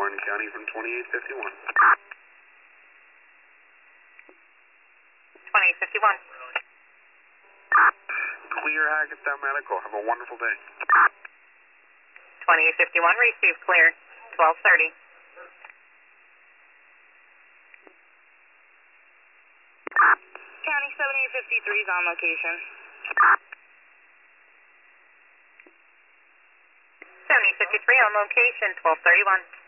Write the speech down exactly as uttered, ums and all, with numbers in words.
Warren County from twenty-eight fifty-one. twenty-eight fifty-one. Clear Hackettstown Medical. Have a wonderful day. twenty-eight fifty-one, receive clear, twelve thirty. County seventy-eight fifty-three is on location. seventy-eight fifty-three on location, twelve thirty-one.